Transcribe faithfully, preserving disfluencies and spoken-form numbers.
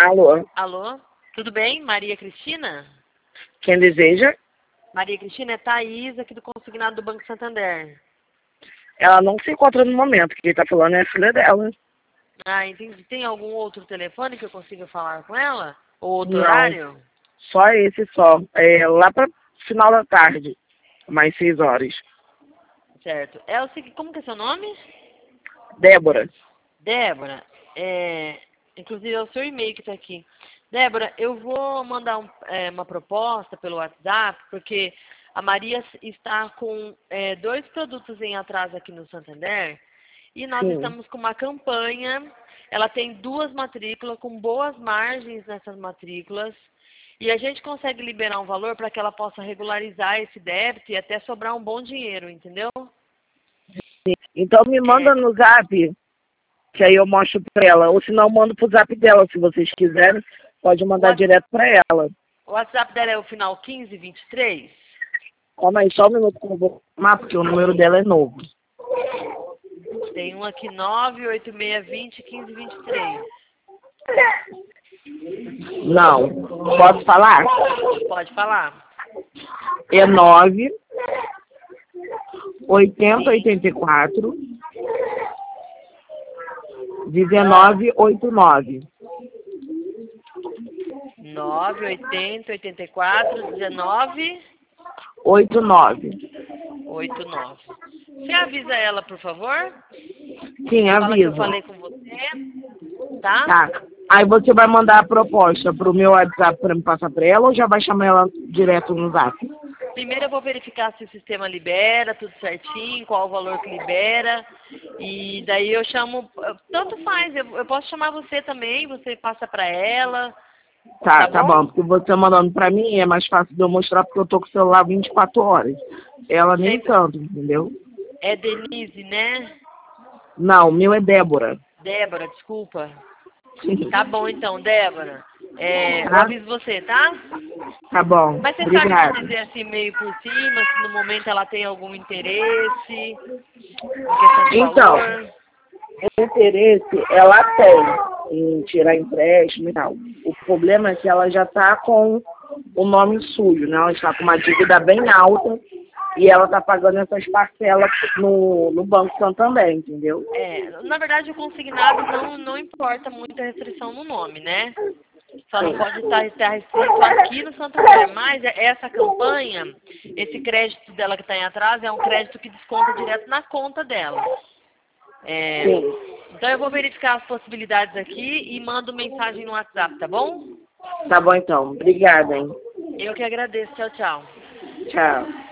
Alô? Alô? Tudo bem? Maria Cristina? Quem deseja? Maria Cristina, é Thaís, aqui do Consignado do Banco Santander. Ela não se encontra no momento. Quem tá falando é a filha dela. Ah, entendi. Tem algum outro telefone que eu consiga falar com ela? Ou outro Não, horário? só esse só. É lá para final da tarde, mais seis horas. Certo. É o seguinte, como que é seu nome? Débora. Débora, é, inclusive é o seu e-mail que está aqui. Débora, eu vou mandar um, é, uma proposta pelo WhatsApp, porque a Maria está com é, dois produtos em atraso aqui no Santander, e nós Sim. estamos com uma campanha. Ela tem duas matrículas, com boas margens nessas matrículas, e a gente consegue liberar um valor para que ela possa regularizar esse débito e até sobrar um bom dinheiro, entendeu? Então me manda no zap, que aí eu mostro para ela. Ou se não, eu mando pro zap dela, se vocês quiserem. Pode mandar What- direto para ela. O WhatsApp dela é o final quinze vinte e três? Calma aí, só um minuto que eu vou chamar, porque o número dela é novo. Tem um aqui, nove oito seis dois zero, quinze vinte e três. Não. Posso falar? Pode falar. É nove oitenta, oitenta e quatro, dezenove, oitenta e nove. nove oitenta, oitenta e quatro, dezenove, oitenta e nove. oitenta e nove. Você avisa ela, por favor? Sim, Fala que eu avisa. falei com você, tá? Tá. Aí você vai mandar a proposta pro meu WhatsApp para me passar para ela ou já vai chamar ela direto no Zap? Primeiro eu vou verificar se o sistema libera, tudo certinho, qual o valor que libera. E daí eu chamo, tanto faz, eu, eu posso chamar você também, você passa pra ela. Tá, Tá tá bom? bom. Porque você mandando para mim é mais fácil de eu mostrar porque eu tô com o celular vinte e quatro horas. Ela nem Sempre. tanto, entendeu? É Denise, né? Não, o meu é Débora. Débora, desculpa. Tá bom então, Débora. É, eu Tá? aviso você, tá? Tá bom. Mas você sabe me Obrigada. dizer assim meio por cima, se no momento ela tem algum interesse em questão de Então, valor? interesse ela tem em tirar empréstimo e tal. O problema é que ela já está com o nome sujo, né? Ela está com uma dívida bem alta e ela está pagando essas parcelas no, no Banco Santander, entendeu? É, na verdade o consignado não, não importa muito a restrição no nome, né? Só não pode estar, estar restrito aqui no Santander. Mas essa campanha, esse crédito dela que está em atraso é um crédito que desconta direto na conta dela. É, Sim. então eu vou verificar as possibilidades aqui e mando mensagem no WhatsApp, tá bom? Tá bom então. Obrigada, hein? Eu que agradeço. Tchau, tchau. Tchau.